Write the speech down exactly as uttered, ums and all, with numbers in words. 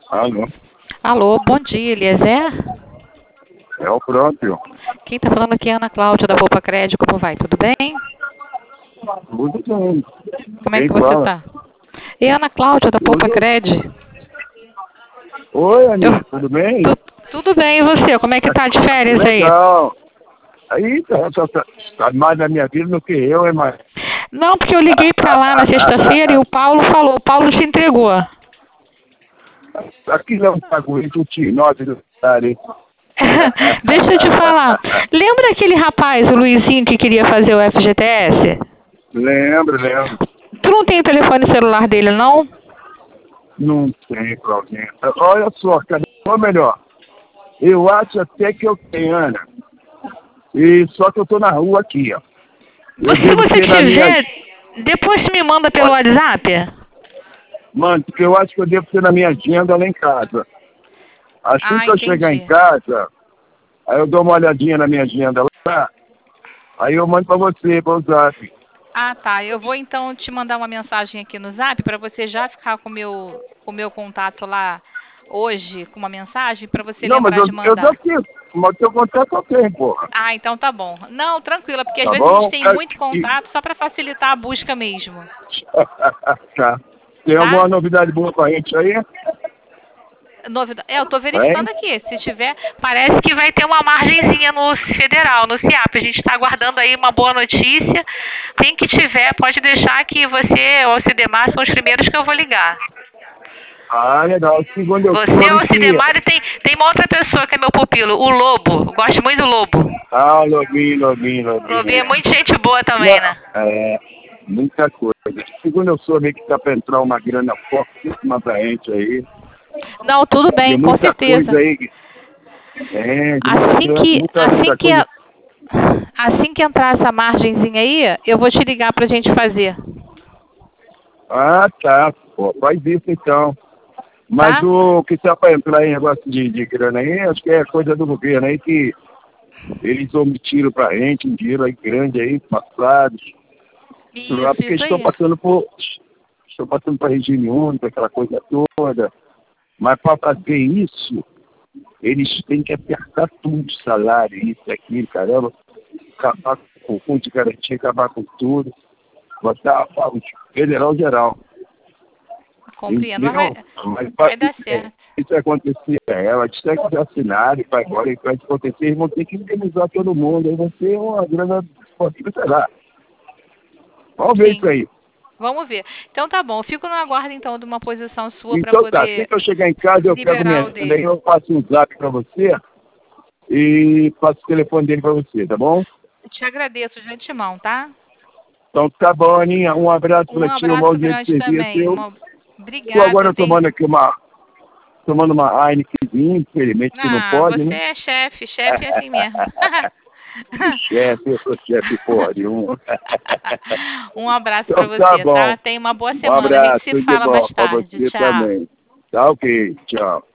Alô? Alô, bom dia, Eliezer? É o próprio. Quem está falando aqui é a Ana Cláudia da Poupa Crédito. Como vai? Tudo bem? Tudo bem. Como é Quem que você fala? está? É a Ana Cláudia da Poupa Tudo. Crédito. Oi, Aninha, Eu- tudo bem? tu- tudo bem, e você? Como é que tá de férias aí? Legal. Aí, tá, tá, tá, tá mais na minha vida do que eu, hein, mas... Não, porque eu liguei para lá na sexta-feira e o Paulo falou, o Paulo te entregou. Aqui não pago isso, o nove do Tari. Deixa eu te falar. Lembra aquele rapaz, o Luizinho, que queria fazer o F G T S? Lembro, lembro. Tu não tem o telefone celular dele, não? Não tem problema. Olha só, cadê? Ou melhor, eu acho até que eu tenho, Ana. E só que eu tô na rua aqui, ó. Eu Se devo você ter na minha... tiver, depois tu me manda pelo Olha, WhatsApp. mano, porque eu acho que eu devo ter na minha agenda lá em casa. Assim Ah, que eu chegar em entendi. casa, aí eu dou uma olhadinha na minha agenda lá, aí eu mando pra você, pra usar. Ah, tá. Eu vou então te mandar uma mensagem aqui no Zap para você já ficar com o meu, com o meu contato lá hoje, com uma mensagem para você Não, mas lembrar eu, de eu tô mandar. aqui, mas teu contato eu tenho, porra. Ah, então tá bom. Não, tranquila, porque às Tá vezes a gente bom? tem É, muito e- contato só para facilitar a busca mesmo, tá. Tem tá? alguma novidade boa pra gente aí? Novida- É, eu tô Hein? verificando aqui. Se tiver, parece que vai ter uma margenzinha no federal, no CIAP. A gente está aguardando aí uma boa notícia. Tem que tiver, pode deixar que você ou o Cidemar são os primeiros que eu vou ligar. Ah, legal. Segundo eu Você ou soube o que... Cidemar e tem, tem uma outra pessoa que é meu pupilo, o Lobo. Eu gosto muito do Lobo. Ah, login, login, O Lobinho é login. muito gente boa também, Não, né? é, muita coisa. Segundo eu soube que tá pra entrar uma grana fortíssima pra gente aí. Não, tudo De bem, com muita coisa certeza. aí. É, de muita Assim grana, que, muita, assim muita que, coisa. a- assim que entrar essa margenzinha aí, eu vou te ligar pra gente fazer, Ah, tá. Pô, faz isso então. Mas tá? o que está para entrar em negócio de, de grana aí, acho que é coisa do governo aí que eles omitiram para a gente um dinheiro aí grande aí, passado. Lá Isso, porque isso estão aí. passando por. Estão passando para regime única, aquela coisa toda. Mas para fazer isso, eles têm que apertar tudo, salário, isso, aquilo, caramba, acabar com o fundo de garantia, acabar com tudo, botar o federal geral. Compreendo, mas Entendeu? vai, Mas vai vai- dar é, certo. isso vai acontecer, é, ela disse que já assinaram, e vai agora, e vai acontecer, eles vão ter que indenizar todo mundo, aí vai ser uma grana esportiva, sei lá. Vamos ver isso Sim, aí. vamos ver. Então tá bom, eu fico no aguardo então de uma posição sua para Então tá, assim poder que eu chegar em casa, eu pego minha liberar o agenda aí, dele. eu passo um zap pra você e passo o telefone dele pra você, tá bom? Eu te agradeço de antemão, tá? Então tá bom, Aninha, um abraço Um pra ti, um bom abraço dia de grande serviço. também. Eu Uma... tô Obrigada, agora tem. tomando aqui uma, tomando uma Heinekenzinha, infelizmente que não Ah, pode, você né? é chefe, chefe é assim mesmo. Chefe, eu sou chefe porra de um. Um abraço para Então tá você, bom. tá? Tenha uma boa Um semana. A gente abraço, se tudo de fala bom mais pra tarde. você Tchau. também. Tá ok, tchau.